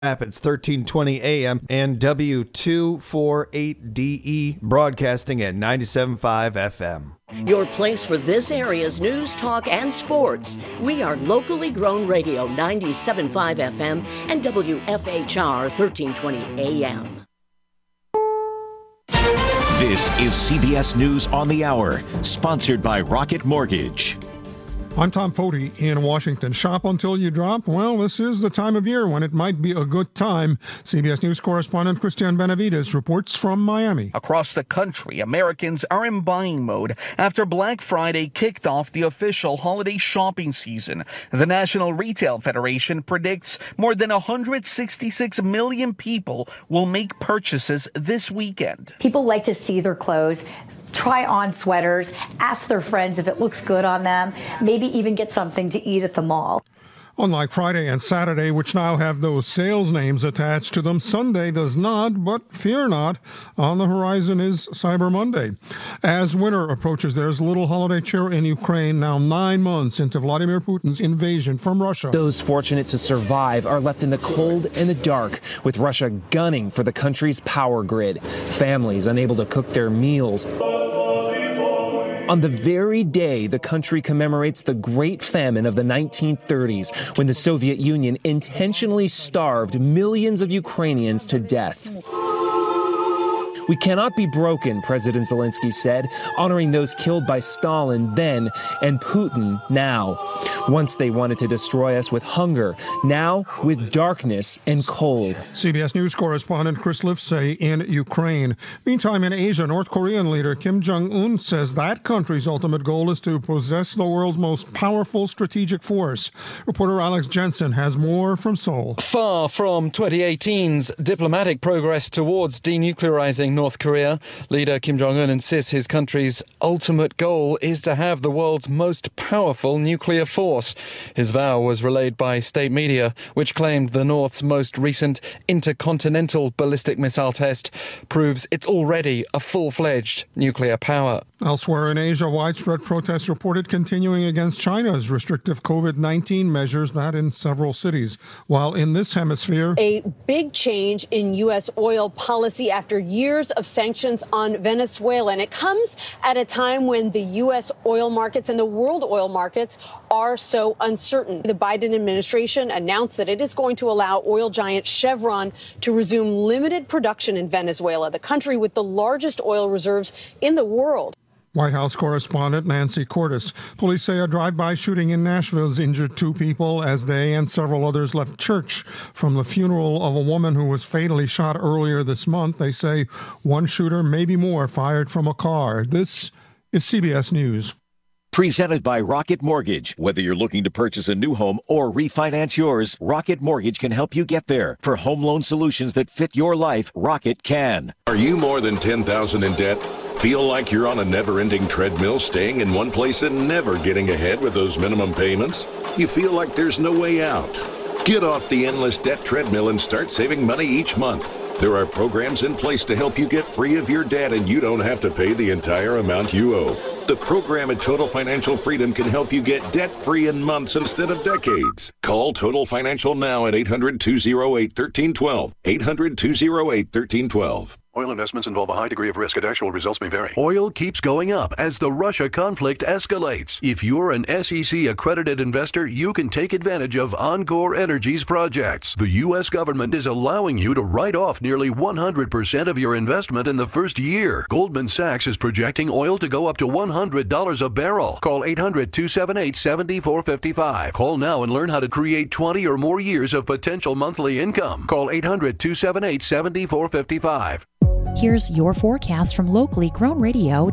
Rapids, 1320 AM, and W248DE, broadcasting at 97.5 FM. Your place for this area's news, talk, and sports. We are locally grown radio, 97.5 FM and WFHR, 1320 AM. This is CBS News on the Hour, sponsored by Rocket Mortgage. I'm Tom Foti in Washington. Shop until you drop? Well, this is the time of year when it might be a good time. CBS News correspondent Christian Benavides reports from Miami. Across the country, Americans are in buying mode after Black Friday kicked off the official holiday shopping season. The National Retail Federation predicts more than 166 million people will make purchases this weekend. People like to see their clothes, try on sweaters, ask their friends if it looks good on them, maybe even get something to eat at the mall. Unlike Friday and Saturday, which now have those sales names attached to them, Sunday does not, but fear not. On the horizon is Cyber Monday. As winter approaches, there's little holiday cheer in Ukraine now 9 months into Vladimir Putin's invasion from Russia. Those fortunate to survive are left in the cold and the dark, with Russia gunning for the country's power grid. Families unable to cook their meals. On the very day the country commemorates the Great Famine of the 1930s, when the Soviet Union intentionally starved millions of Ukrainians to death. We cannot be broken, President Zelensky said, honoring those killed by Stalin then and Putin now. Once they wanted to destroy us with hunger, now with darkness and cold. CBS News correspondent Chris Livesay in Ukraine. Meantime, in Asia, North Korean leader Kim Jong-un says that country's ultimate goal is to possess the world's most powerful strategic force. Reporter Alex Jensen has more from Seoul. Far from 2018's diplomatic progress towards denuclearizing North Korea, leader Kim Jong-un insists his country's ultimate goal is to have the world's most powerful nuclear force. His vow was relayed by state media, which claimed the North's most recent intercontinental ballistic missile test proves it's already a full-fledged nuclear power. Elsewhere in Asia, widespread protests reported continuing against China's restrictive COVID-19 measures, that in several cities. While in this hemisphere, a big change in U.S. oil policy after years of sanctions on Venezuela. And it comes at a time when the U.S. oil markets and the world oil markets are so uncertain. The Biden administration announced that it is going to allow oil giant Chevron to resume limited production in Venezuela, the country with the largest oil reserves in the world. White House correspondent Nancy Cordes. Police say a drive-by shooting in Nashville has injured 2 people as they and several others left church from the funeral of a woman who was fatally shot earlier this month. They say one shooter, maybe more, fired from a car. This is CBS News. Presented by Rocket Mortgage. Whether you're looking to purchase a new home or refinance yours, Rocket Mortgage can help you get there. For home loan solutions that fit your life, Rocket can. Are you more than $10,000 in debt? Feel like you're on a never-ending treadmill, staying in one place and never getting ahead with those minimum payments? You feel like there's no way out? Get off the endless debt treadmill and start saving money each month. There are programs in place to help you get free of your debt, and you don't have to pay the entire amount you owe. The program at Total Financial Freedom can help you get debt-free in months instead of decades. Call Total Financial now at 800-208-1312. 800-208-1312. Oil investments involve a high degree of risk and actual results may vary. Oil keeps going up as the Russia conflict escalates. If you're an SEC-accredited investor, you can take advantage of Encore Energy's projects. The U.S. government is allowing you to write off nearly 100% of your investment in the first year. Goldman Sachs is projecting oil to go up to $100 a barrel. Call 800-278-7455. Call now and learn how to create 20 or more years of potential monthly income. Call 800-278-7455. Here's your forecast from locally grown radio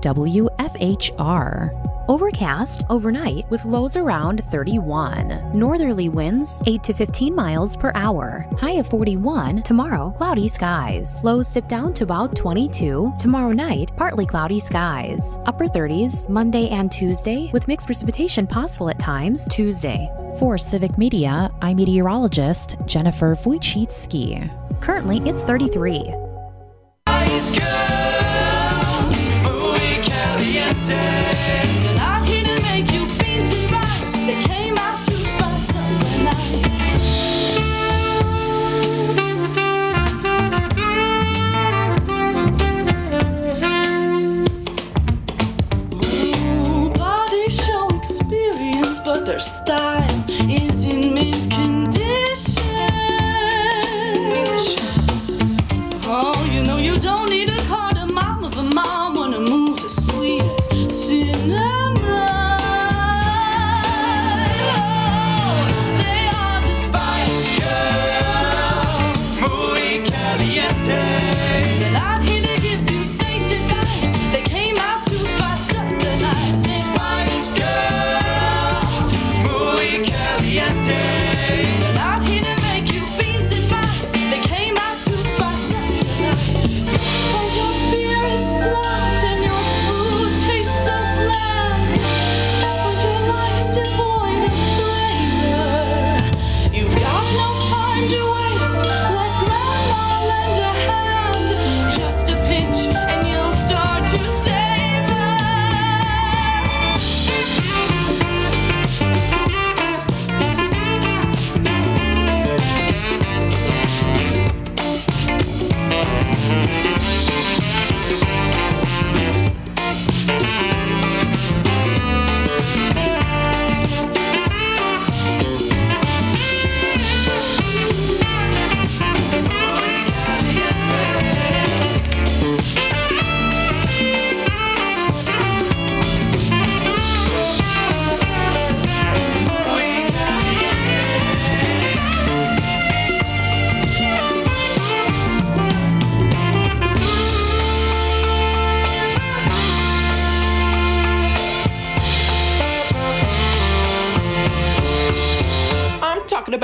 WFHR. Overcast overnight with lows around 31. Northerly winds 8 to 15 miles per hour. High of 41. Tomorrow, cloudy skies. Lows dip down to about 22. Tomorrow night, partly cloudy skies. Upper 30s Monday and Tuesday with mixed precipitation possible at times Tuesday. For Civic Media, I'm meteorologist Jennifer Wojcicki. Currently, it's 33. Ice girls, muy caliente. They're not here to make you beans and rice. They came out to spice up the night.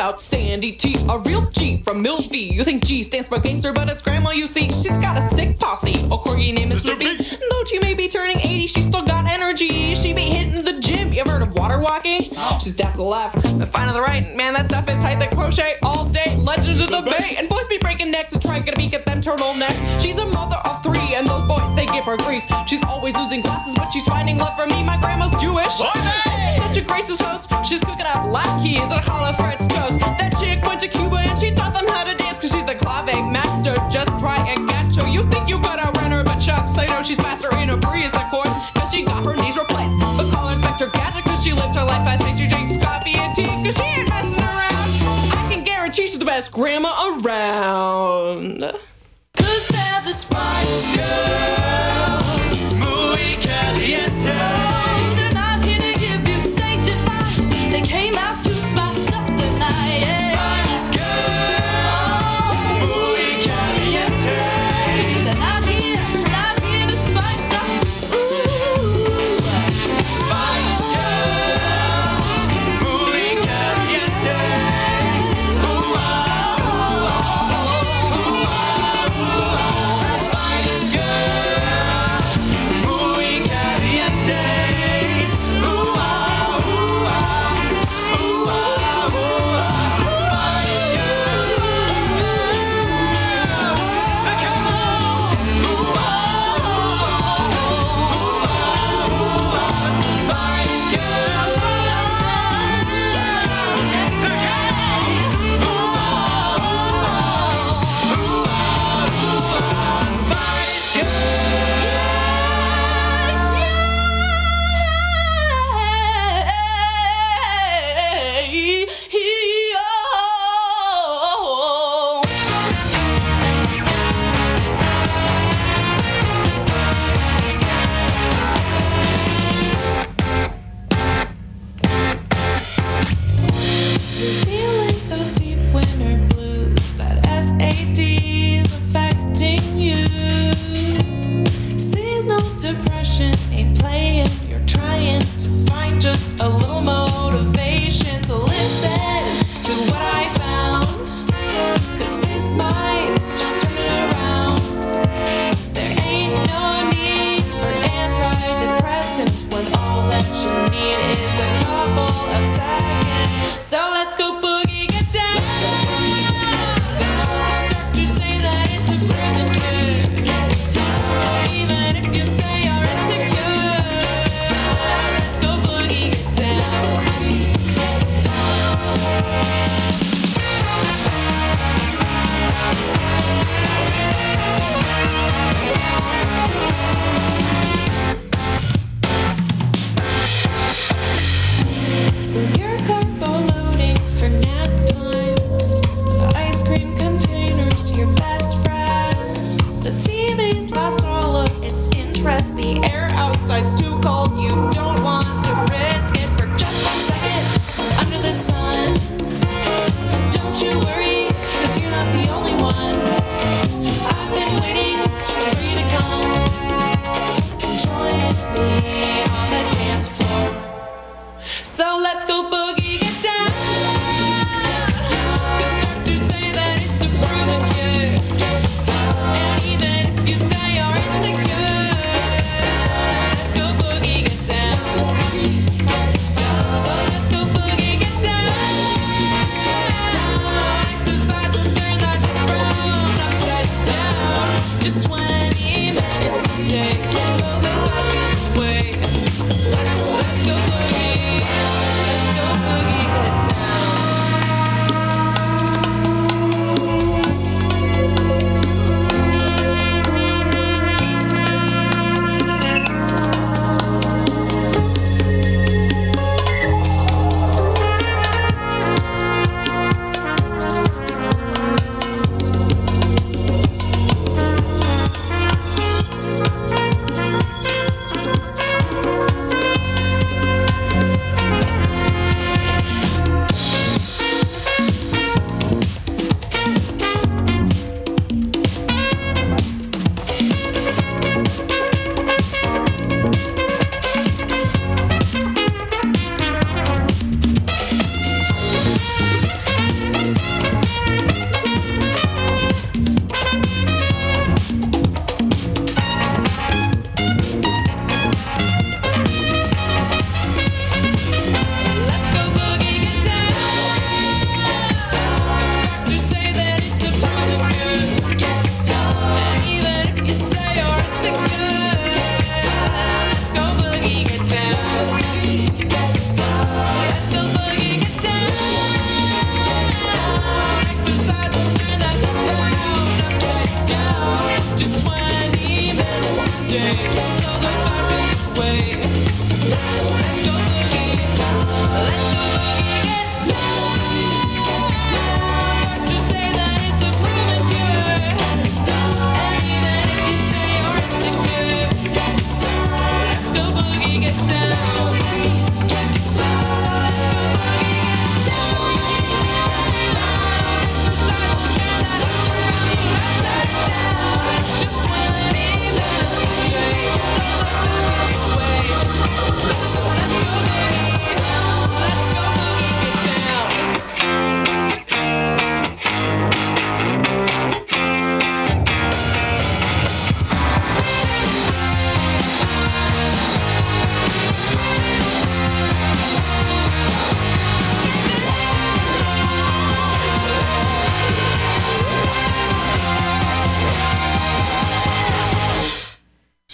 about Sandy T, a real G from Millsview. You think G stands for gangster, but it's grandma, you see. She's got a sick posse, a corgi named Mr. B. Though she may be turning 80, she's still got energy. She be hitting the gym. You ever heard of water walking? She's deaf to the left and fine to the right. Man, that stuff is tight. That crochet all day. Legend of the Bay. And boys be breaking necks and trying to beat at them turtlenecks. She's a mother of 3, and those boys, they give her grief. She's always losing classes, but she's finding love from me. My grandma's Jewish. She's such a gracious host. She's cooking up latkes and challah French toast. That chick went to Cuba and she taught them how to dance, cause she's the clave master. Just try and catch her. You think you could outrun her, but Chuck say no, she's faster in a breeze, of course, cause she got her knees replaced. But call her Inspector Gadget, cause she lives her life as she drinks coffee and tea, cause she ain't messing around. I can guarantee she's the best grandma around. Cause they're the Spice Girls, muy caliente. They're not here to give you Satan vibes. They came out to spice up the night. Spice Girls, muy caliente. They're not here to spice up. Ooh. Spice Girls, muy caliente. Ooh, ah, ooh, ah, ooh, ah, ooh, ah. Spice Girls, muy caliente. Ooh, ah, ooh, ah, ooh, ah, ooh, ah. Spice Girls, come on. Ooh, ah, ooh, ah, ooh, ah. Spice Girls, the gang. Ooh, ah, ooh, ah, ooh, ah. Spice You're feeling those deep winter blues. That SAD is affecting you. Seasonal depression ain't playing. You're trying to find just a little motivation to listen to what I found. Cause this might just turn it around. There ain't no need for antidepressants when all that you need is a couple of seconds. So let's go boogie, get down. Start to say that it's a breathing good. Even if you say you're insecure. Let's go boogie, get down. So you're carbo loading for nap time. The ice cream container's your best friend. The TV's lost all of its interest. The air outside's too cold. You don't want to risk it for just 1 second under the sun. Don't you worry, cause you're not the only one. I've been waiting for you to come and join me on the dance floor. So let's go boogie, get down. Cause start to say that it's a breathing good. And even if you say you're insecure, let's go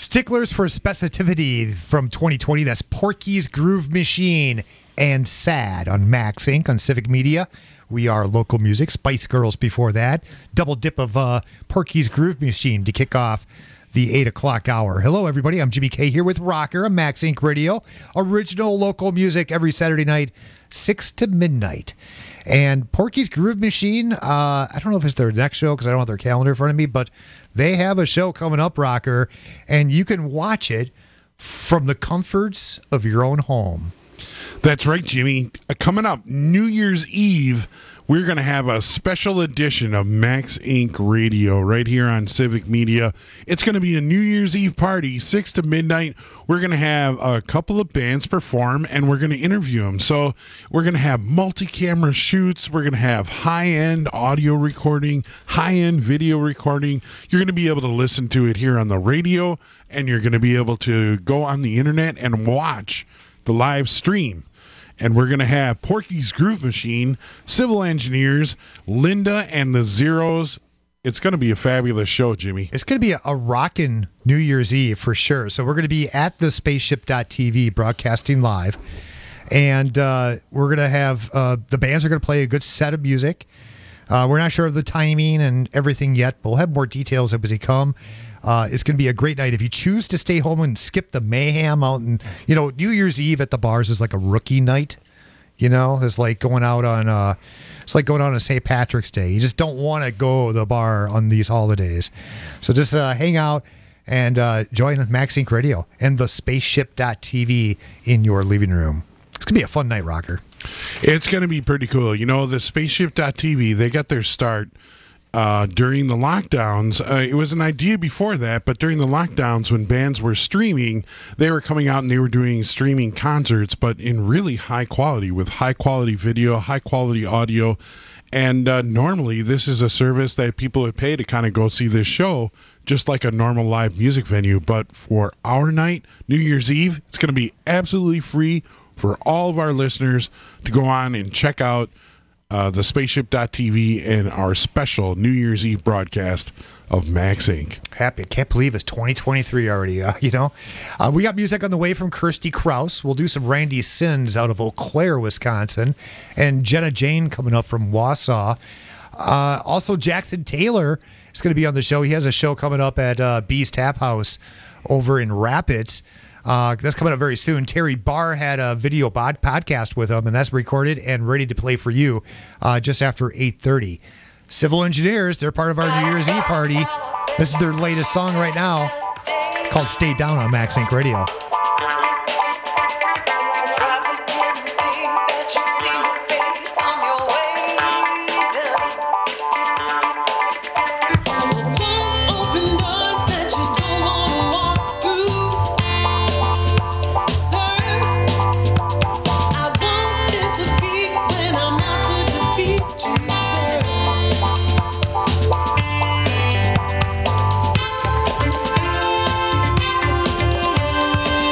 Sticklers for Specificity from 2020. That's Porky's Groove Machine and Sad on Max Inc. on Civic Media. We are local music. Spice Girls before that. Double dip of Porky's Groove Machine to kick off the 8 o'clock hour. Hello, everybody. I'm Jimmy K here with Rocker on Max Inc. Radio. Original local music every Saturday night, 6 to midnight. And Porky's Groove Machine, I don't know if it's their next show because I don't have their calendar in front of me, but they have a show coming up, Rocker, and you can watch it from the comforts of your own home. That's right, Jimmy. Coming up, New Year's Eve, we're going to have a special edition of Max Inc. Radio right here on Civic Media. It's going to be a New Year's Eve party, 6 to midnight. We're going to have a couple of bands perform, and we're going to interview them. So we're going to have multi-camera shoots. We're going to have high-end audio recording, high-end video recording. You're going to be able to listen to it here on the radio, and you're going to be able to go on the internet and watch the live stream. And we're going to have Porky's Groove Machine, Civil Engineers, Linda and the Zeros. It's going to be a fabulous show, Jimmy. It's going to be a rockin' New Year's Eve for sure. So we're going to be at the spaceship.tv broadcasting live. And we're going to have the bands are going to play a good set of music. We're not sure of the timing and everything yet, but we'll have more details as they come. It's going to be a great night. If you choose to stay home and skip the mayhem out, and New Year's Eve at the bars is like a rookie night. It's like going out on St. Patrick's Day. You just don't want to go to the bar on these holidays. So just hang out and join Max Inc. Radio and the spaceship.tv in your living room. It's going to be a fun night, Rocker. It's going to be pretty cool. The spaceship.tv, they got their start during the lockdowns. It was an idea before that, but during the lockdowns when bands were streaming, they were coming out and they were doing streaming concerts, but in really high quality, with high quality video, high quality audio. And normally this is a service that people would pay to kind of go see this show, just like a normal live music venue. But for our night, New Year's Eve, it's going to be absolutely free for all of our listeners to go on and check out the spaceship.tv and our special New Year's Eve broadcast of Max Inc. Happy. I can't believe it's 2023 already, We got music on the way from Kirsty Krause. We'll do some Randy Sins out of Eau Claire, Wisconsin. And Jenna Jane coming up from Wausau. Also, Jackson Taylor is going to be on the show. He has a show coming up at Bee's Tap House over in Rapids. That's coming up very soon. Terry Barr had a video podcast with him, and that's recorded and ready to play for you just after 8:30. Civil Engineers, they're part of our New Year's Eve party. This is their latest song right now called Stay Down on Max Inc. Radio. Thank you.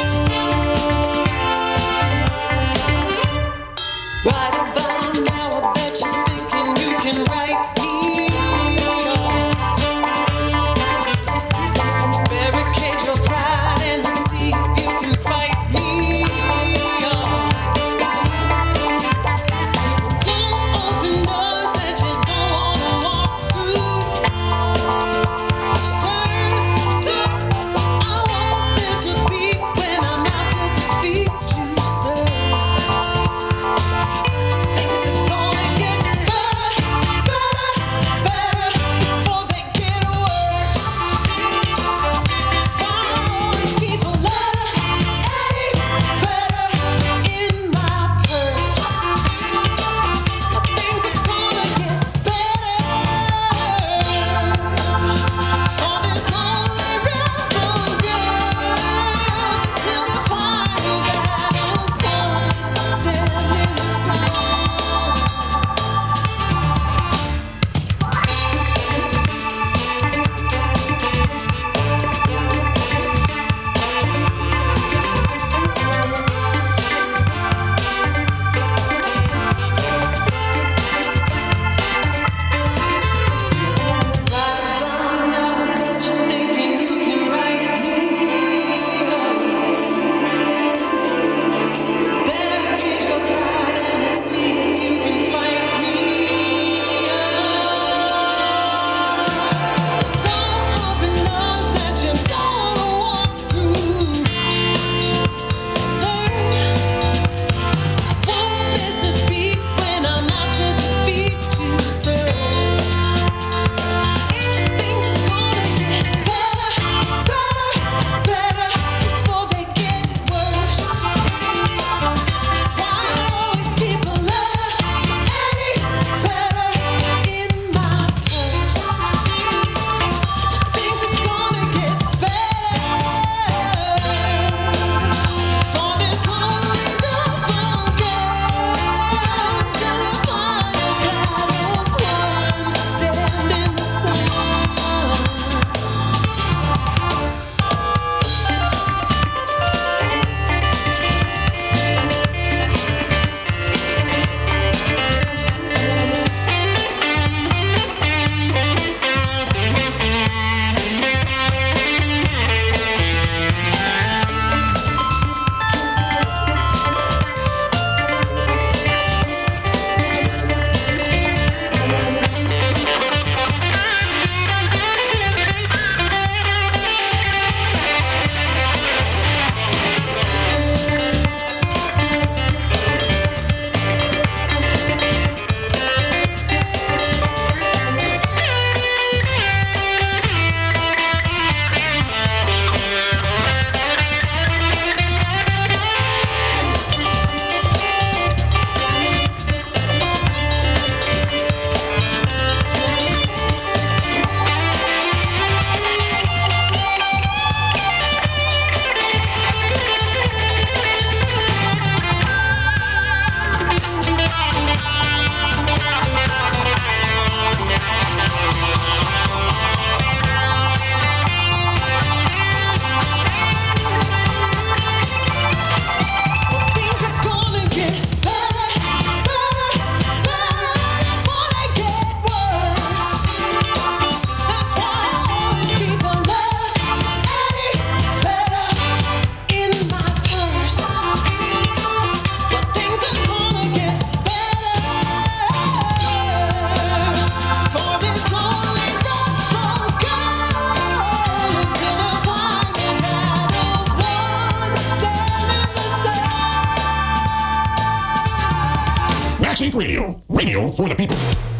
Radio. Radio for the people.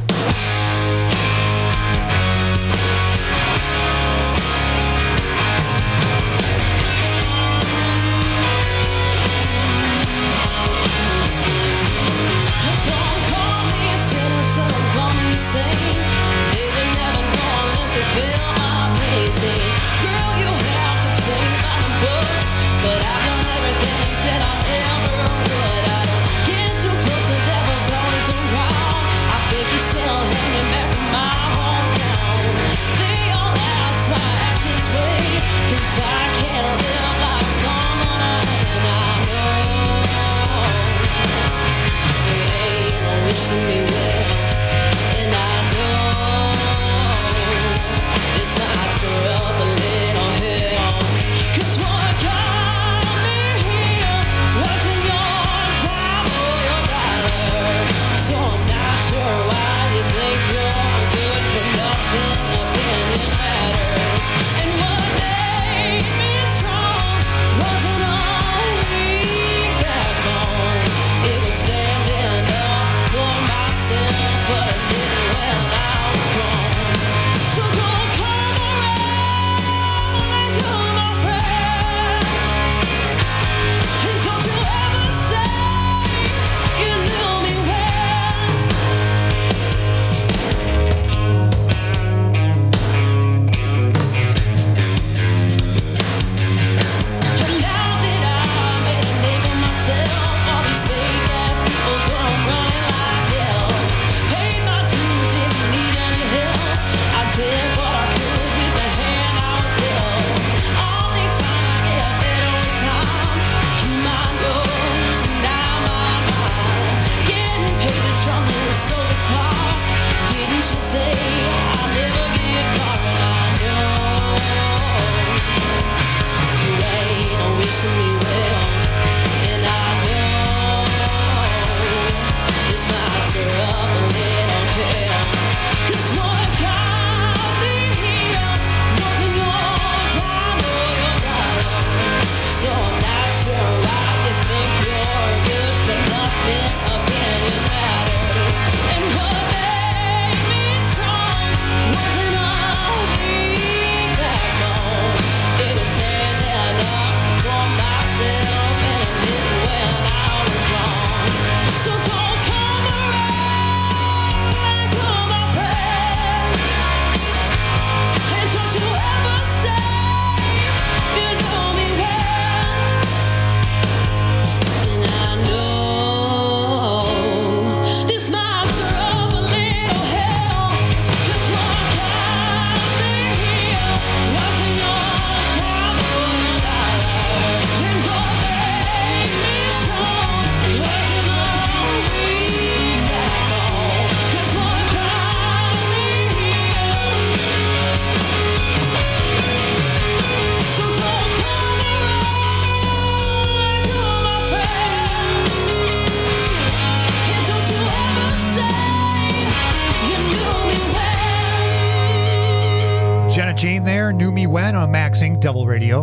Jane there, Knew Me When on Max Inc. Devil Radio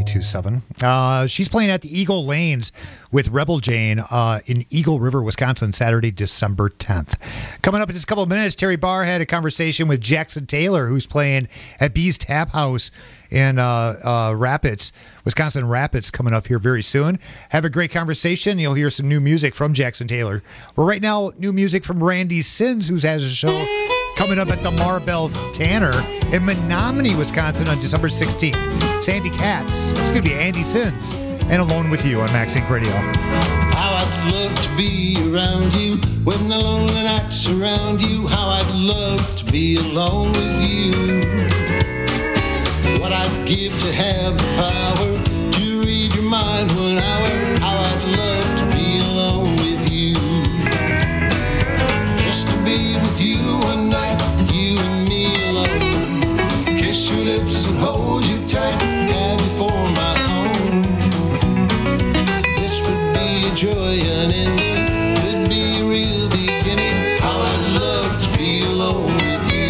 92.7. She's playing at the Eagle Lanes with Rebel Jane in Eagle River, Wisconsin, Saturday, December 10th. Coming up in just a couple of minutes, Terry Barr had a conversation with Jackson Taylor, who's playing at Bee's Tap House in Rapids, Wisconsin Rapids, coming up here very soon. Have a great conversation. You'll hear some new music from Jackson Taylor. But right now, new music from Randy Sins, who has a show coming up at the Marbell Tanner in Menominee, Wisconsin on December 16th. Sandy Katz. It's going to be Andy Sins and Alone With You on Max Inc. Radio. How I'd love to be around you when the lonely nights surround you. How I'd love to be alone with you. What I'd give to have the power to read your mind 1 hour. How I'd love to be alone with you. Just to be with you one night, you and me alone. Kiss your lips and hold you tight, have you for my own. This would be a joy unending, could be a real beginning. How I'd love to be alone with you.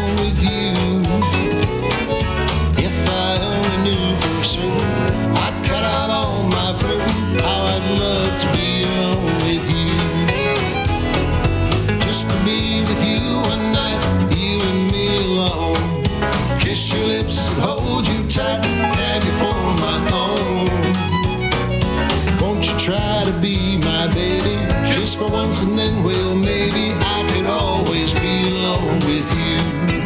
alone with you. If I only knew for certain, I'd cut out all my flirting. How I'd love to be alone with you. Just to be with you one night, you and me alone. Kiss your lips and hold you tight, have you for my own. Won't you try to be my baby, just for once, and then, well, maybe I could always be alone with you.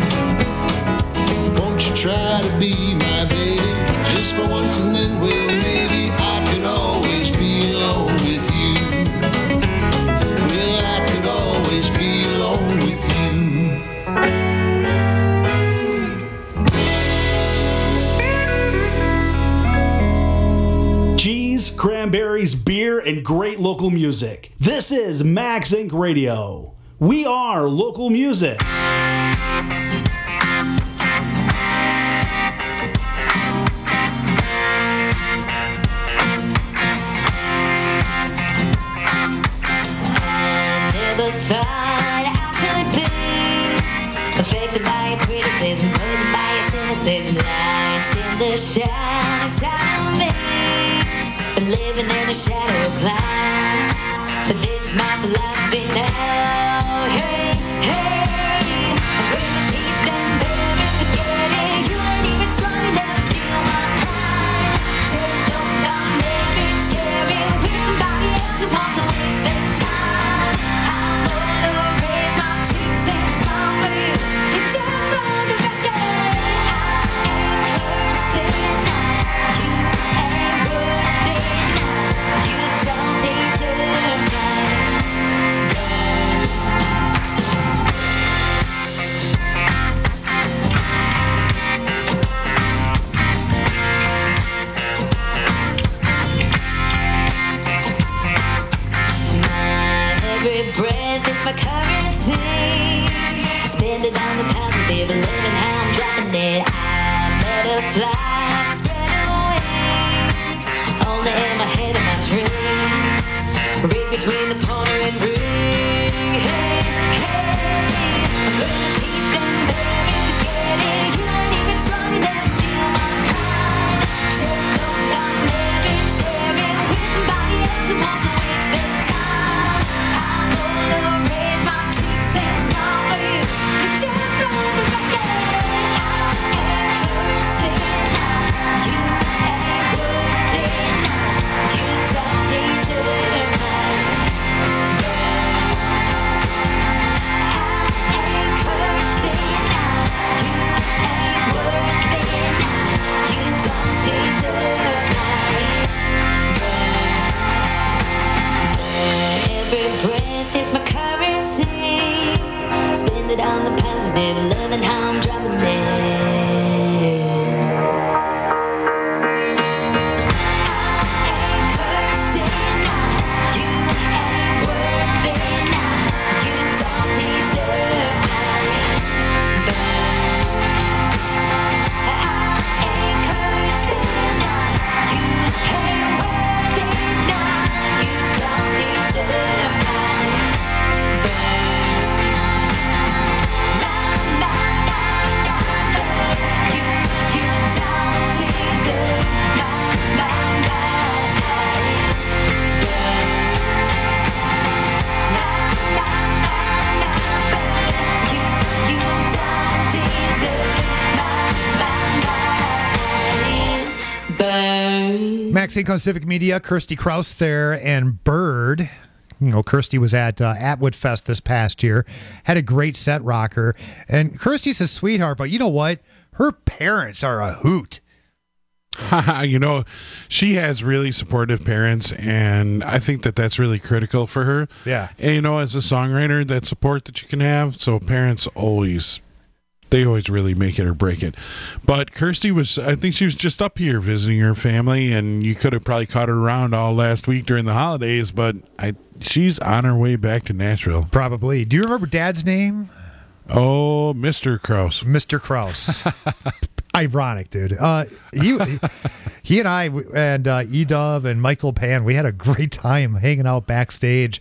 Won't you try to be my baby, just for once, and then, well, maybe I could always be alone with you. Well, I could always be alone with you. Cheese, cranberries, beer, and great local music. This is Max Inc. Radio. We are local music. Never thought I could be affected by your criticism, poisoned by your cynicism, lost in the shadows of me, been living in the shadow of clouds. But this is my philosophy now. Hey, hey, with my teeth and baby, forget it. You ain't even strong enough to steal my pride. Share it, don't dominate it, share it with somebody else who wants to waste their time. I'm gonna raise my cheeks and smile for you. And just for the record, I ain't cursing now. You ain't worth it now. You don't deserve mine. Every breath is my currency. Spend it on the positive and living how I'm dropping it. I butterfly, spread wings. Only in my head and my dreams. Read between the pointer and ring. Hey, hey. With my teeth and baby, forget it. You ain't even strong enough to steal my pride. Share it, don't dominate it, share it with somebody else who wants to waste their time. I'm gonna raise my cheeks and smile for you. And just for the record, I ain't cursing now. You ain't worth it now. You don't deserve mine. I ain't cursing now. You ain't worth it now. You don't deserve mine. Every breath is my currency. Spend it on the positive, loving how I'm dropping it. I ain't cursing now. You ain't worth it now. You don't deserve mine. I ain't cursing now. You ain't worth it now. You don't deserve mine. Max Inc. on Civic Media, Kirsty Kraus there, and Bird. You know, Kirsty was at Atwood Fest this past year. Had a great set rocker. And Kirsty's a sweetheart, but you know what? Her parents are a hoot. You know, she has really supportive parents, and I think that that's really critical for her. Yeah. And, you know, as a songwriter, that support that you can have. So parents always really make it or break it. But Kirsty I think she was just up here visiting her family, and you could have probably caught her around all last week during the holidays, but she's on her way back to Nashville. Probably. Do you remember Dad's name? Oh, Mr. Kraus. Mr. Kraus. Ironic, dude. He and I and E-Dub and Michael Pan, we had a great time hanging out backstage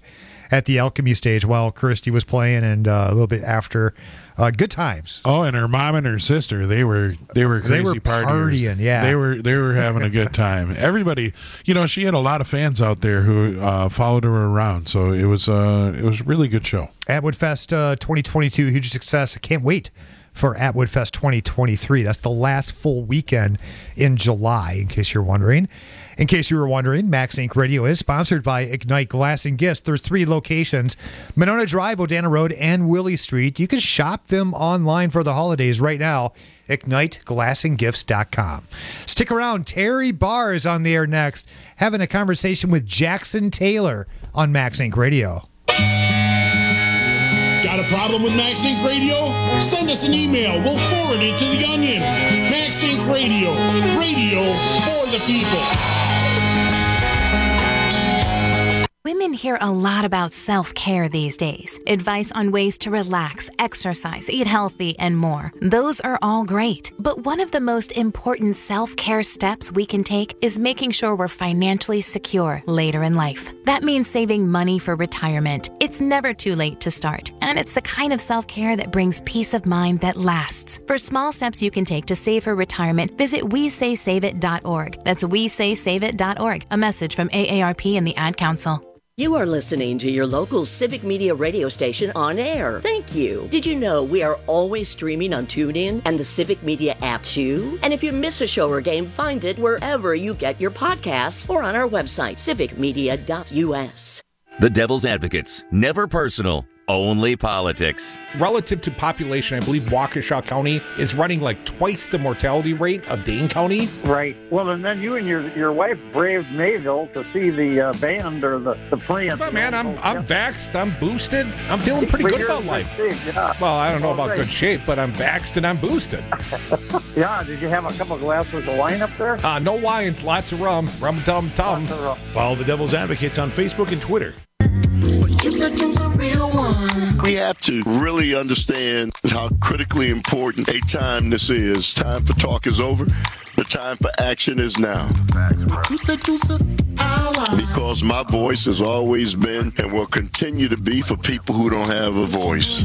at the Alchemy stage while Kirsty was playing, and a little bit after. Good times. Oh, and her mom and her sister, they were crazy partying. Yeah, they were having a good time. Everybody, she had a lot of fans out there who followed her around. So it was a really good show. Atwood Fest 2022, huge success. I can't wait for Atwood Fest 2023. That's the last full weekend in July, in case you're wondering. In case you were wondering, Max Inc. Radio is sponsored by Ignite Glass and Gifts. There's 3 locations, Monona Drive, Odana Road, and Willie Street. You can shop them online for the holidays right now, IgniteGlassandGifts.com. Stick around. Terry Barr is on the air next, having a conversation with Jackson Taylor on Max Inc. Radio. Got a problem with Max Inc. Radio? Send us an email. We'll forward it to the Onion. Max Inc. Radio. Radio for the people. Women hear a lot about self-care these days. Advice on ways to relax, exercise, eat healthy, and more. Those are all great. But one of the most important self-care steps we can take is making sure we're financially secure later in life. That means saving money for retirement. It's never too late to start. And it's the kind of self-care that brings peace of mind that lasts. For small steps you can take to save for retirement, visit WeSaySaveIt.org. That's WeSaySaveIt.org. A message from AARP and the Ad Council. You are listening to your local Civic Media radio station on air. Thank you. Did you know we are always streaming on TuneIn and the Civic Media app too? And if you miss a show or game, find it wherever you get your podcasts or on our website, civicmedia.us. The Devil's Advocates. Never personal. Only politics. Relative to population, I believe Waukesha County is running like twice the mortality rate of Dane County. Right. Well, and then you and your wife braved Mayville to see the band or the plant. But man, I'm vaxxed, I'm boosted, I'm feeling pretty good about life. Shape, yeah. Well, I don't know about good shape, but I'm vaxxed and I'm boosted. Yeah, did you have a couple glasses of wine up there? No wine, lots of rum, rum-tum-tum. Follow the Devil's Advocates on Facebook and Twitter. We have to really understand how critically important a time this is. Time for talk is over. The time for action is now. Because my voice has always been and will continue to be for people who don't have a voice.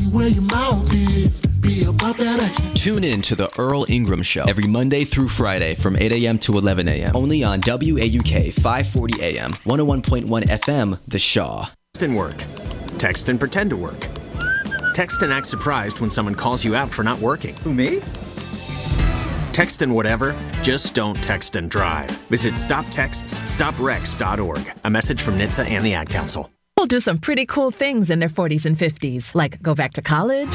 Tune in to the Earl Ingram Show every Monday through Friday from 8 a.m. to 11 a.m. Only on WAUK 540 AM, 101.1 FM, The Shaw. Text and work. Text and pretend to work. Text and act surprised when someone calls you out for not working. Who, me? Text and whatever, just don't text and drive. Visit StopTextsStopWrecks.org. A message from NHTSA and the Ad Council. People do some pretty cool things in their 40s and 50s, like go back to college,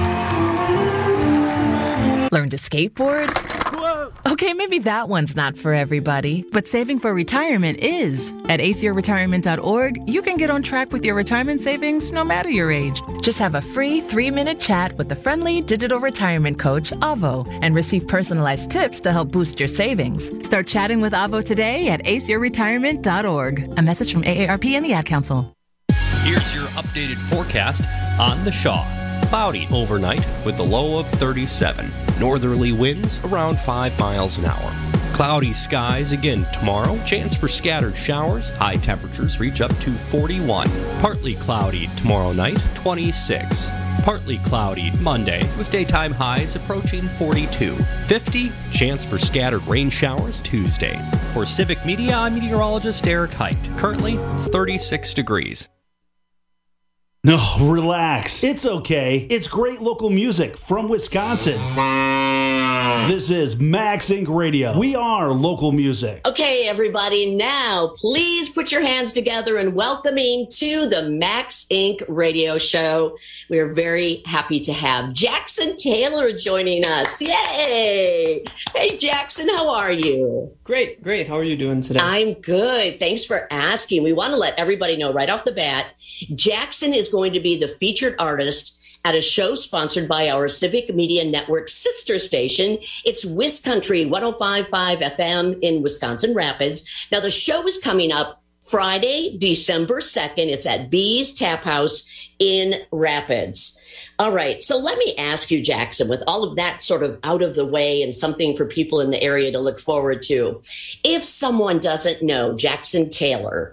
learn to skateboard. Whoa. Okay, maybe that one's not for everybody, but saving for retirement is. At aceyourretirement.org, you can get on track with your retirement savings no matter your age. Just have a free 3-minute chat with the friendly digital retirement coach, Avo, and receive personalized tips to help boost your savings. Start chatting with Avo today at aceyourretirement.org. A message from AARP and the Ad Council. Here's your updated forecast on the Shaw. Cloudy overnight with a low of 37. Northerly winds around 5 miles an hour. Cloudy skies again tomorrow. Chance for scattered showers. High temperatures reach up to 41. Partly cloudy tomorrow night, 26. Partly cloudy Monday with daytime highs approaching 42. 50. Chance for scattered rain showers Tuesday. For Civic Media, I'm meteorologist Eric Height. Currently, it's 36 degrees. No, relax. It's okay. It's great local music from Wisconsin. This is Max Inc. Radio. We are local music. Okay, everybody, now please put your hands together and welcoming to the Max Inc. Radio Show. We are very happy to have Jackson Taylor joining us. Yay! Hey, Jackson, how are you? Great. How are you doing today? I'm good. Thanks for asking. We want to let everybody know right off the bat, Jackson is going to be the featured artist at a show sponsored by our Civic Media Network sister station. It's WisCountry 105.5 FM in Wisconsin Rapids. Now, the show is coming up Friday, December 2nd. It's at Bee's Tap House in Rapids. All right. So let me ask you, Jackson, with all of that sort of out of the way and something for people in the area to look forward to, if someone doesn't know Jackson Taylor,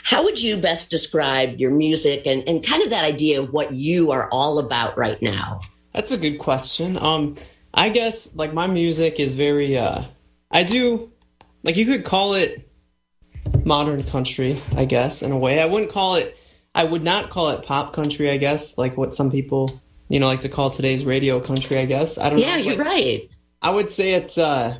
How would you best describe your music and kind of that idea of what you are all about right now? That's a good question. I guess like my music is very I do like you could call it modern country, I guess, in a way. I would not call it pop country, I guess, like what some people, like to call today's radio country, I guess. I don't know. Yeah, you're right. I would say it's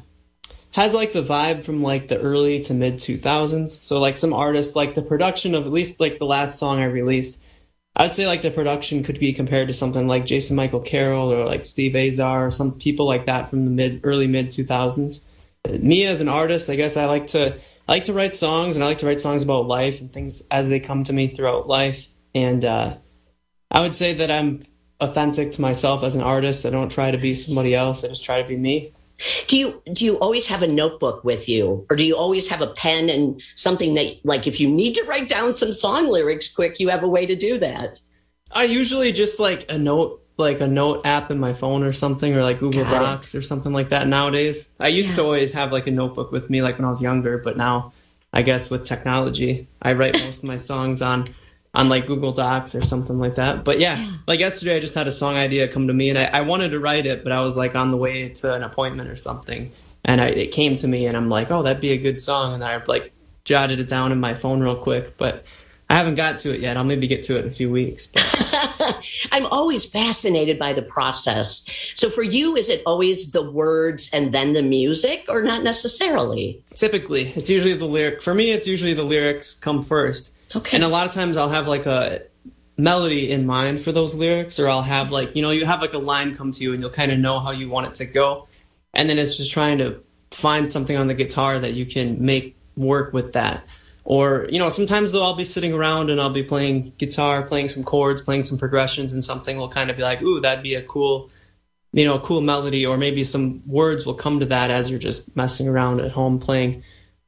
has like the vibe from like the early to mid 2000s. So like some artists, like the production of at least like the last song I released, I'd say like the production could be compared to something like Jason Michael Carroll or like Steve Azar or some people like that from the early mid 2000s. Me as an artist, I guess I like to write songs, and I like to write songs about life and things as they come to me throughout life. And I would say that I'm authentic to myself as an artist. I don't try to be somebody else. I just try to be me. Do you always have a notebook with you, or do you always have a pen and something that, like, if you need to write down some song lyrics quick, you have a way to do that? I usually just like a note app in my phone or something, or like Google Docs or something like that nowadays. I used to always have like a notebook with me, like when I was younger, but now I guess with technology, I write most of my songs on like Google Docs or something like that. But yeah, like yesterday I just had a song idea come to me, and I wanted to write it, but I was like on the way to an appointment or something, and it came to me, and I'm like, oh, that'd be a good song, and I like jotted it down in my phone real quick, but I haven't got to it yet. I'll maybe get to it in a few weeks. But. I'm always fascinated by the process. So for you, is it always the words and then the music, or not necessarily? Typically, it's usually the lyric. For me, it's usually the lyrics come first. Okay. And a lot of times I'll have like a melody in mind for those lyrics, or I'll have like, you have like a line come to you and you'll kind of know how you want it to go. And then it's just trying to find something on the guitar that you can make work with that. Or, sometimes though I'll be sitting around and I'll be playing guitar, playing some chords, playing some progressions, and something will kind of be like, ooh, that'd be a cool melody, or maybe some words will come to that as you're just messing around at home playing,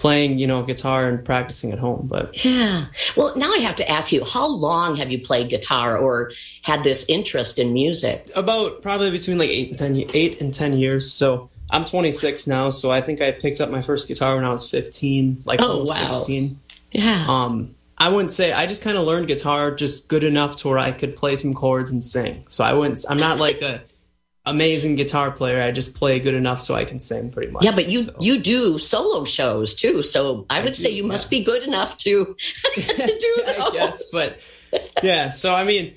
guitar and practicing at home. But yeah. Well, now I have to ask you, how long have you played guitar or had this interest in music? About probably between like 8 and 10 years. So I'm 26 now, so I think I picked up my first guitar when I was 15, like 16. Yeah. I wouldn't say, I just kind of learned guitar just good enough to where I could play some chords and sing. So I'm not like a amazing guitar player. I just play good enough so I can sing pretty much. Yeah, but you do solo shows too. So I would say you must be good enough to do those. I guess, but yeah. So I mean,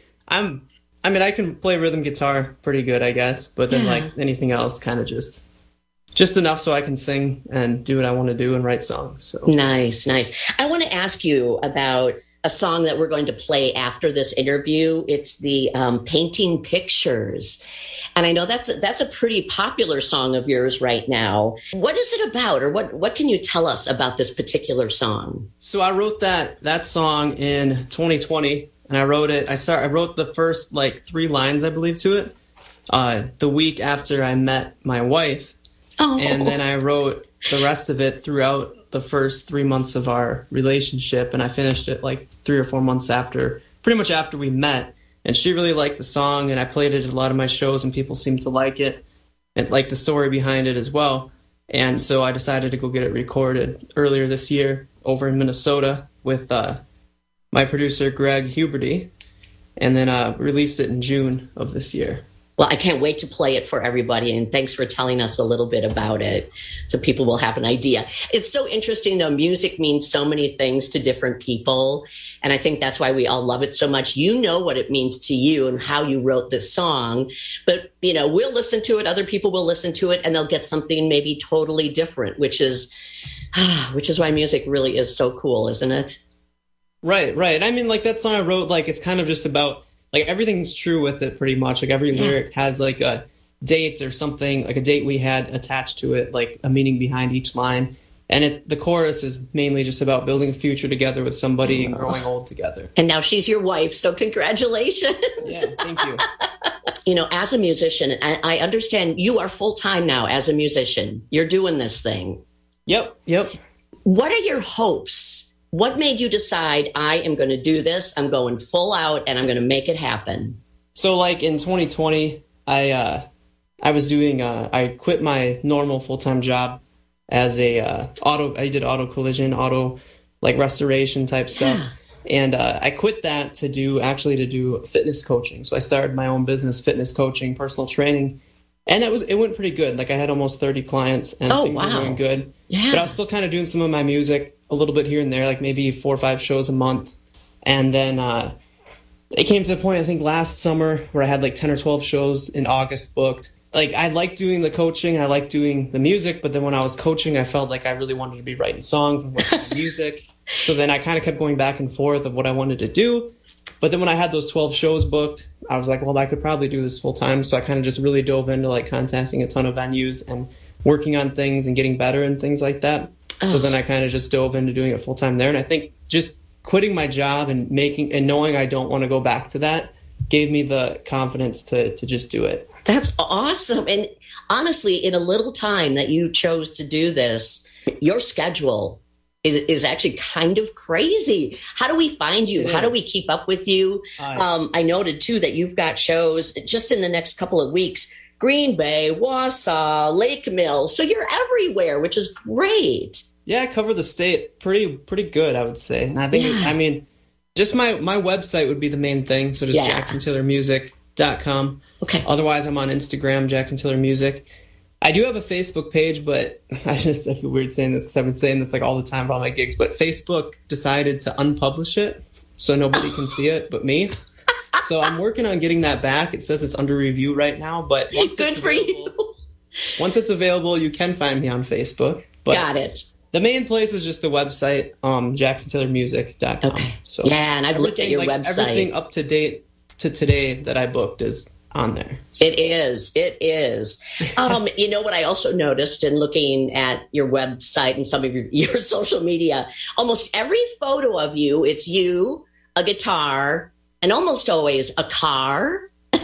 I can play rhythm guitar pretty good, I guess. But then like anything else, kind of just enough so I can sing and do what I want to do and write songs. So Nice. I want to ask you about a song that we're going to play after this interview. It's the Painting Pictures. And I know that's a pretty popular song of yours right now. What is it about, or what can you tell us about this particular song? So I wrote that song in 2020, and I wrote the first like 3 lines, I believe, to it the week after I met my wife. Oh. And then I wrote the rest of it throughout the first 3 months of our relationship, and I finished it like 3 or 4 months pretty much after we met. And she really liked the song, and I played it at a lot of my shows, and people seemed to like it and like the story behind it as well. And so I decided to go get it recorded earlier this year over in Minnesota with my producer, Greg Huberty, and then released it in June of this year. Well, I can't wait to play it for everybody, and thanks for telling us a little bit about it so people will have an idea. It's so interesting, though. Music means so many things to different people, and I think that's why we all love it so much. You know what it means to you and how you wrote this song, but, we'll listen to it, other people will listen to it, and they'll get something maybe totally different, which is why music really is so cool, isn't it? Right. I mean, like that song I wrote, like it's kind of just about, like everything's true with it pretty much. Like every lyric has like a date or something, like a date we had attached to it, like a meaning behind each line. And the chorus is mainly just about building a future together with somebody and growing old together. And now she's your wife, so congratulations. Yeah, thank you. As a musician, I understand you are full-time now as a musician. You're doing this thing. Yep. What are your hopes? What made you decide, I am going to do this, I'm going full out, and I'm going to make it happen? So like in 2020, I quit my normal full-time job as I did auto collision, auto like restoration type stuff. And I quit that to do fitness coaching. So I started my own business, fitness coaching, personal training. And it went pretty good. Like I had almost 30 clients and things were going good. Yeah. But I was still kind of doing some of my music a little bit here and there, like maybe 4 or 5 shows a month. And then it came to a point, I think last summer, where I had like 10 or 12 shows in August booked. Like I liked doing the coaching, I liked doing the music, but then when I was coaching, I felt like I really wanted to be writing songs and working on music. So then I kind of kept going back and forth of what I wanted to do. But then when I had those 12 shows booked, I was like, well, I could probably do this full time. So I kind of just really dove into like contacting a ton of venues and working on things and getting better and things like that. So then I kind of just dove into doing it full time there. And I think just quitting my job and knowing I don't want to go back to that gave me the confidence to just do it. That's awesome. And honestly, in a little time that you chose to do this, your schedule is actually kind of crazy. How do we find you? How do we keep up with you? I noted too that you've got shows just in the next couple of weeks, Green Bay, Wausau, Lake Mills. So you're everywhere, which is great. Yeah, I cover the state pretty good, I would say. And I think, just my website would be the main thing. So just JacksonTaylorMusic.com. Okay. Otherwise, I'm on Instagram, Jackson Taylor Music. I do have a Facebook page, but I feel weird saying this because I've been saying this like all the time for all my gigs. But Facebook decided to unpublish it so nobody can see it but me. So I'm working on getting that back. It says it's under review right now, but good for you. Once it's available, you can find me on Facebook. But got it. The main place is just the website, JacksonTaylorMusic.com. Okay. So yeah, and I've looked at your website. Everything up to date to today that I booked is on there. So. It is. You know what I also noticed in looking at your website and some of your social media, almost every photo of you, it's you, a guitar, and almost always a car.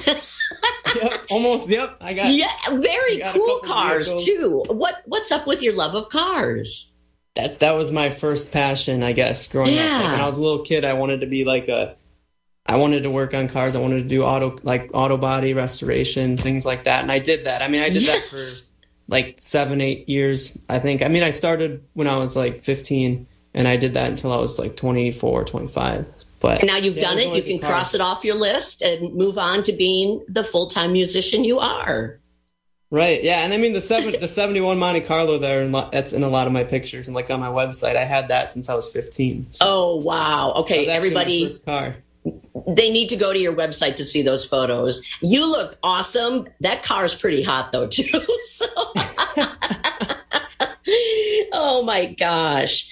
Yep. I got very cool cars too. What's up with your love of cars? That was my first passion, I guess, growing up. Like, when I was a little kid, I wanted to be I wanted to work on cars. I wanted to do auto body restoration, things like that. And I did that. I did that for like 7-8 years, I think. I started when I was like 15 and I did that until I was like 24, 25. But and now you've done it. You can cross it off your list and move on to being the full-time musician you are. Right. Yeah. And the 71 Monte Carlo that's in a lot of my pictures and like on my website. I had that since I was 15. So oh, wow. Okay. Everybody. My first car. They need to go to your website to see those photos. You look awesome. That car's pretty hot though, too. So. Oh my gosh.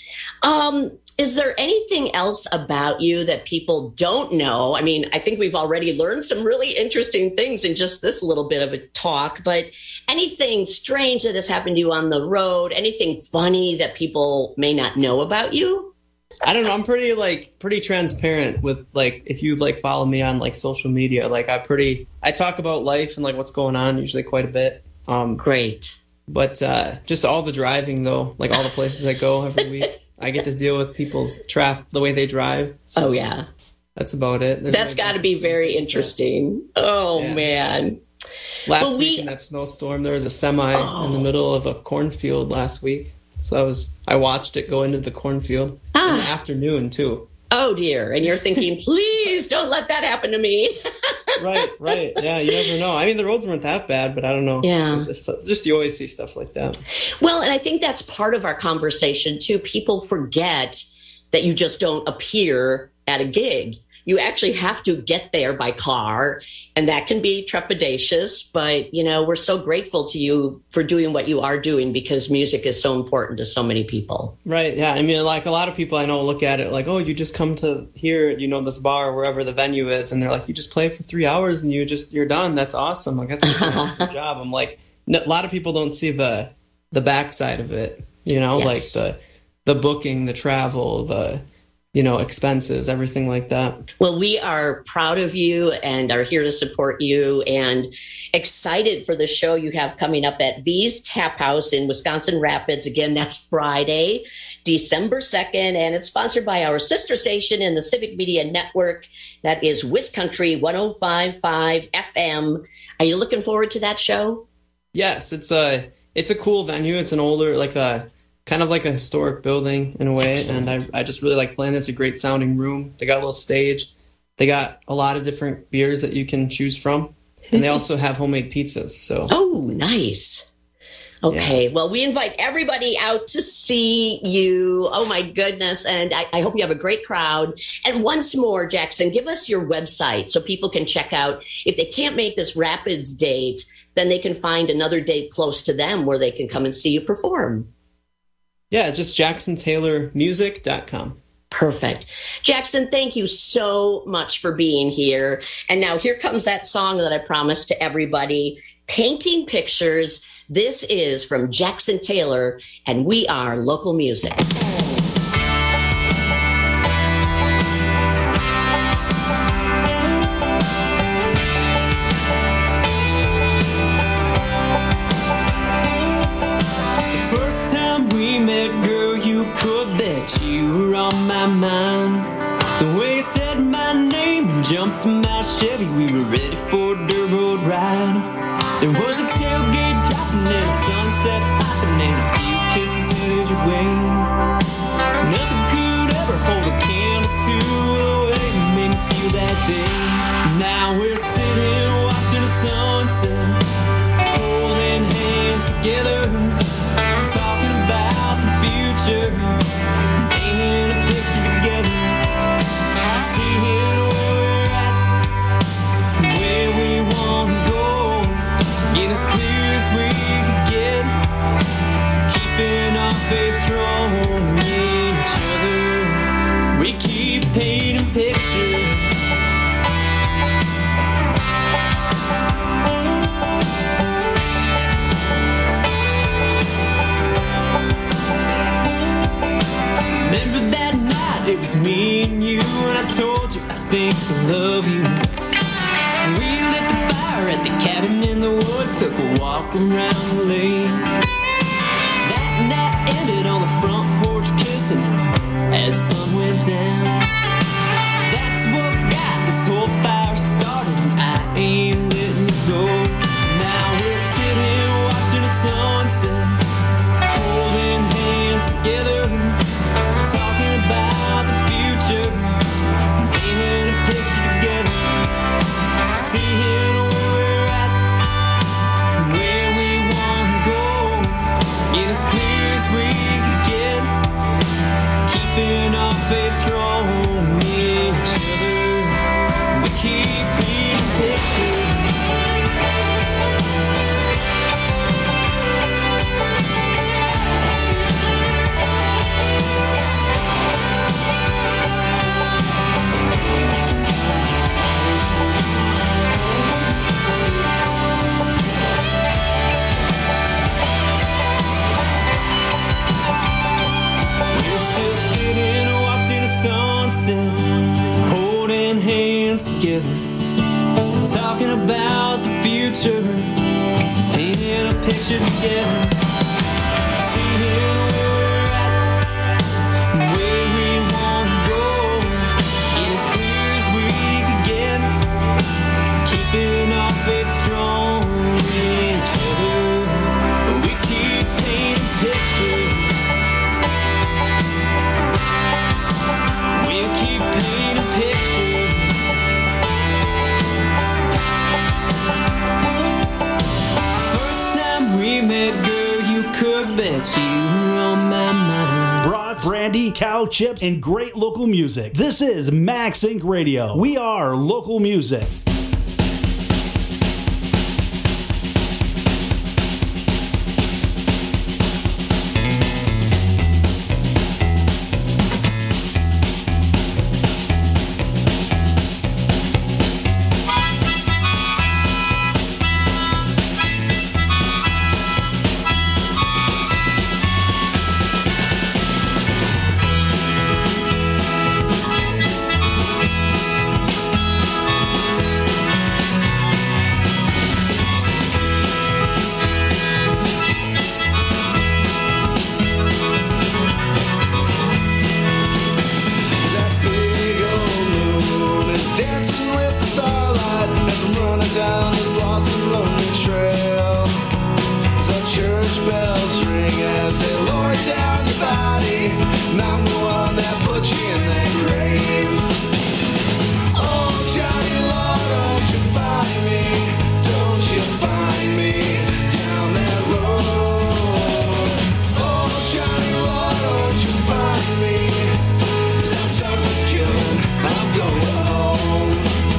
Is there anything else about you that people don't know? I think we've already learned some really interesting things in just this little bit of a talk, but anything strange that has happened to you on the road? Anything funny that people may not know about you? I don't know. I'm pretty transparent with if you follow me on social media, I talk about life and what's going on usually quite a bit. Great. But just all the driving though, all the places I go every week, I get to deal with people's the way they drive. So yeah. That's about it. That's got to be very interesting. Oh yeah. Man. Last week in that snowstorm, there was a semi in the middle of a cornfield last week. So I watched it go into the cornfield in the afternoon too. Oh dear. And you're thinking, please don't let that happen to me. Right. Yeah, you never know. The roads weren't that bad, but I don't know. Yeah. It's just you always see stuff like that. Well, and I think that's part of our conversation too. People forget that you just don't appear at a gig. You actually have to get there by car, and that can be trepidatious, but we're so grateful to you for doing what you are doing because music is so important to so many people. Right. Yeah. A lot of people I know look at it like, oh, you just come to here, this bar, wherever the venue is. And they're like, you just play for 3 hours and you're done. That's awesome. That's an awesome job. I'm like, a lot of people don't see the backside of it, Yes. the booking, the travel, the expenses, everything like that. Well, we are proud of you and are here to support you and excited for the show you have coming up at Bee's Tap House in Wisconsin Rapids. Again, that's Friday, December 2nd, and it's sponsored by our sister station in the Civic Media Network. That is WisCountry 105.5 FM. Are you looking forward to that show? Yes, it's a cool venue. It's an older, kind of like a historic building in a way. Excellent. And I just really like playing. It's a great sounding room. They got a little stage. They got a lot of different beers that you can choose from. And they also have homemade pizzas. So Oh, nice. Okay, well, we invite everybody out to see you. Oh, my goodness. And I hope you have a great crowd. And once more, Jackson, give us your website so people can check out. If they can't make this Rapids date, then they can find another date close to them where they can come and see you perform. yeah, it's just JacksonTaylorMusic.com. Perfect. Jackson, thank you so much for being here. And now here comes that song that I promised to everybody, Painting Pictures. This is from Jackson Taylor, and we are Local Music. The first time we met, girl, you could bet you were on my mind. The way you said my name, jumped in my Chevy, we were ready for a dirt road ride. There was a tailgate dropping and a sunset popping and a few kisses headed your way. Nothing could ever hold a candle to the way you made me feel that day. Now we're sitting watching the sunset, holding hands together, talking about the future, painting a picture together, seeing where we're at, where we want to go, get as clear as we can get, keeping our faith strong in each other. We keep painting pictures. Remember that night, it was me and you, and I told you I think I love you. We lit the fire at the cabin in the woods, took a walk around the lake. That night ended on the front porch kissing as the sun went down. That's what got this whole fire started, and I ain't letting it go. Now we're sitting watching the sunset, holding hands together, talking about the future, painting a picture together, seeing where we're at, where we want to go, get as clear as we can get, keeping our faith strong in each other. We keep painting pictures. We're still sitting watching the sunset, holding hands together, talking about the future, painting a picture together, seeing where we're at, where we want to go, get as clear as we can get, keeping our faith strong in each other. We keep painting pictures. We'll keep painting pictures. First time we met, girl, you could bet you were on my mind. Brats, brandy, cow chips, and great local music. This is Max Inc. Radio. We are local music. body, and I'm the one that put you in that grave. Oh, Johnny Law, don't you find me, don't you find me down that road. Oh, Johnny Law, don't you find me, 'cause I'm done with killing, I'm going home.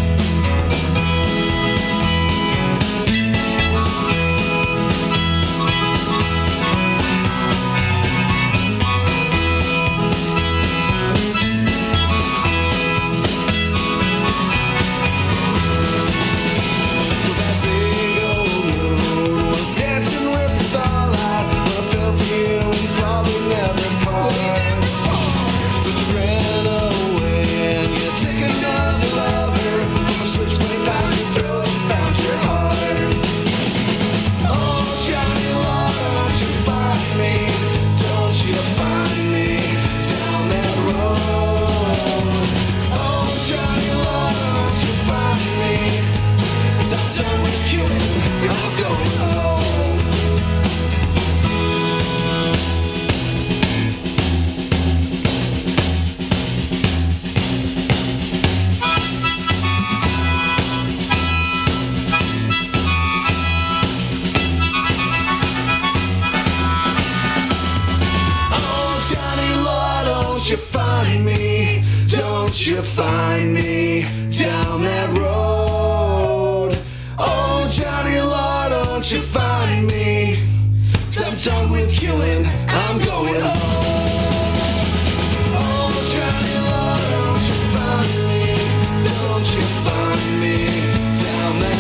You find me down that road. Oh, Johnny Law, don't you find me, 'cause I'm done with killing, I'm going home. Oh, Johnny Law, don't you find me, don't you find me down that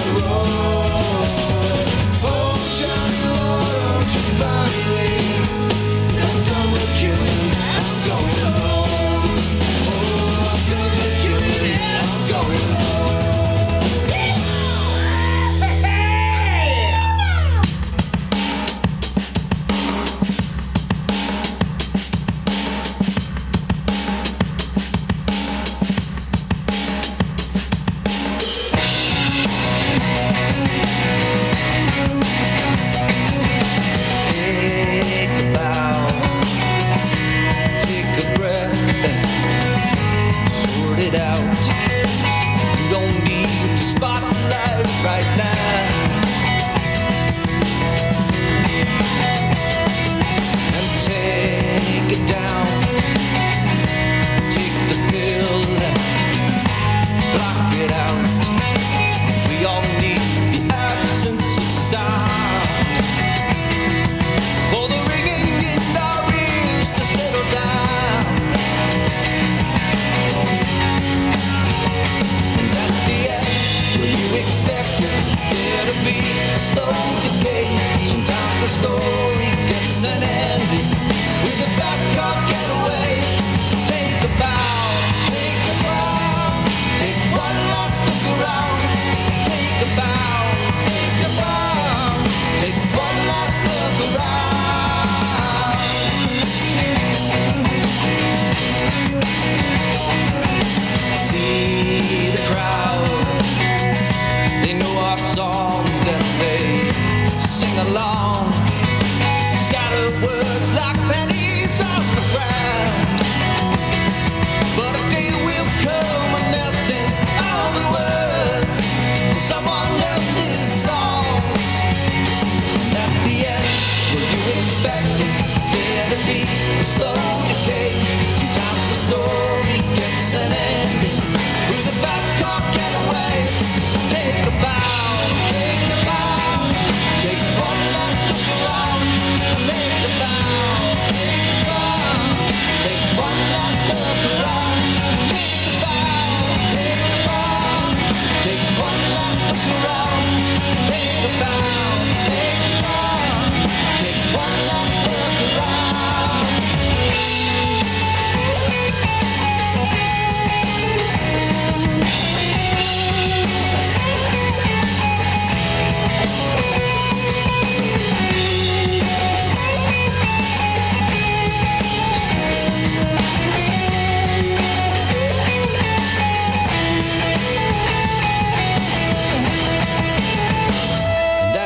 road. Oh, Johnny Law, don't you find me, 'cause I'm done with killing, I'm going home.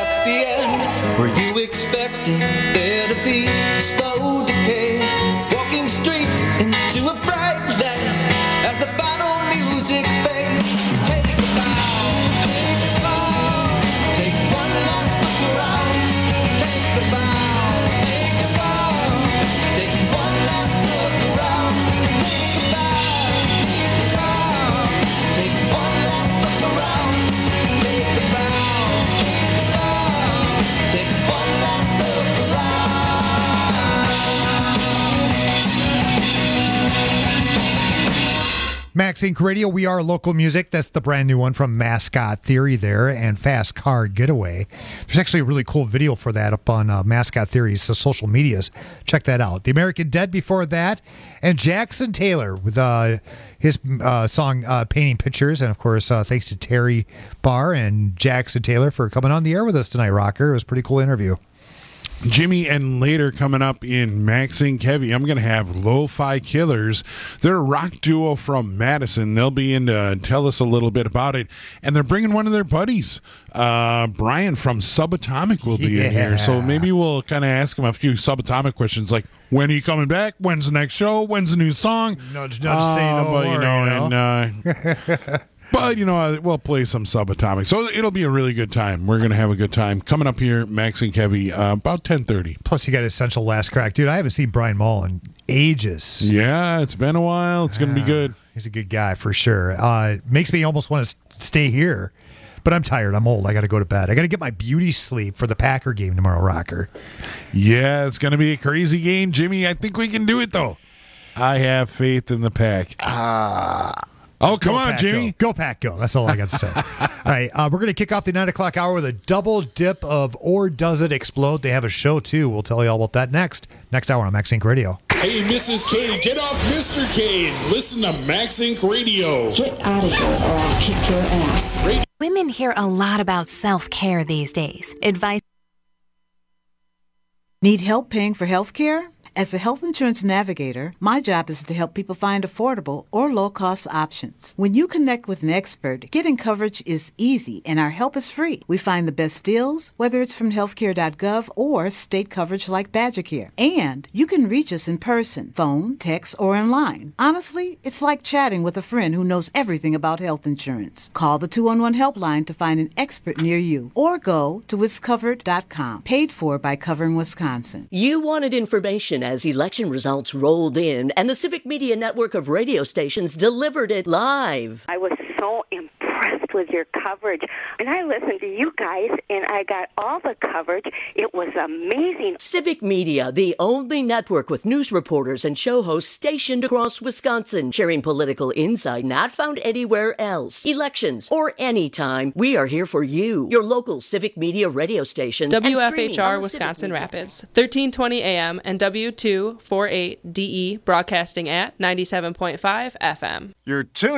expecting there to be a slow decay. Walk Max Inc. Radio, we are local music. That's the brand new one from Mascot Theory there and Fast Car Getaway. There's actually a really cool video for that up on Mascot Theory's social medias. Check that out. The American Dead before that, and Jackson Taylor with his song Painting Pictures. And, of course, thanks to Terry Barr and Jackson Taylor for coming on the air with us tonight, Rocker. It was a pretty cool interview. Jimmy, and later coming up in Max Inc. Heavy, I'm going to have Lo-Fi Killers. They're a rock duo from Madison. They'll be in to tell us a little bit about it. And they're bringing one of their buddies, Brian from Subatomic will be in here. So maybe we'll kind of ask him a few Subatomic questions like, when are you coming back? When's the next show? When's the new song? No, just say no more, But, we'll play some Subatomic. So it'll be a really good time. We're going to have a good time. Coming up here, Max and Kevy, about 10:30. Plus, you got Essential Last Crack. Dude, I haven't seen Brian Mull in ages. Yeah, it's been a while. It's going to be good. He's a good guy for sure. Makes me almost want to stay here. But I'm tired. I'm old. I got to go to bed. I got to get my beauty sleep for the Packer game tomorrow, Rocker. Yeah, it's going to be a crazy game. Jimmy, I think we can do it, though. I have faith in the Pack. Oh, come on, Pack, Jimmy. Go, Pack, go. That's all I got to say. All right, we're going to kick off the 9 o'clock hour with a double dip of Or Does It Explode? They have a show, too. We'll tell you all about that next hour on Max Inc. Radio. Hey, Mrs. K, get off Mr. K and listen to Max Inc. Radio. Get out of here or I'll kick your ass. Women hear a lot about self-care these days. Advice. Need help paying for health care? As a health insurance navigator, my job is to help people find affordable or low-cost options. When you connect with an expert, getting coverage is easy and our help is free. We find the best deals, whether it's from healthcare.gov or state coverage like BadgerCare. And you can reach us in person, phone, text, or online. Honestly, it's like chatting with a friend who knows everything about health insurance. Call the 211 helpline to find an expert near you or go to wiscovered.com. Paid for by Covering Wisconsin. You wanted information as election results rolled in, and the Civic Media network of radio stations delivered it live. I was so impressed with your coverage, and I listened to you guys, and I got all the coverage. It was amazing. Civic Media, the only network with news reporters and show hosts stationed across Wisconsin, sharing political insight not found anywhere else. Elections or anytime, we are here for you. Your local Civic Media radio stations. WFHR Wisconsin Rapids, 1320 AM and W248DE broadcasting at 97.5 FM. You're tuned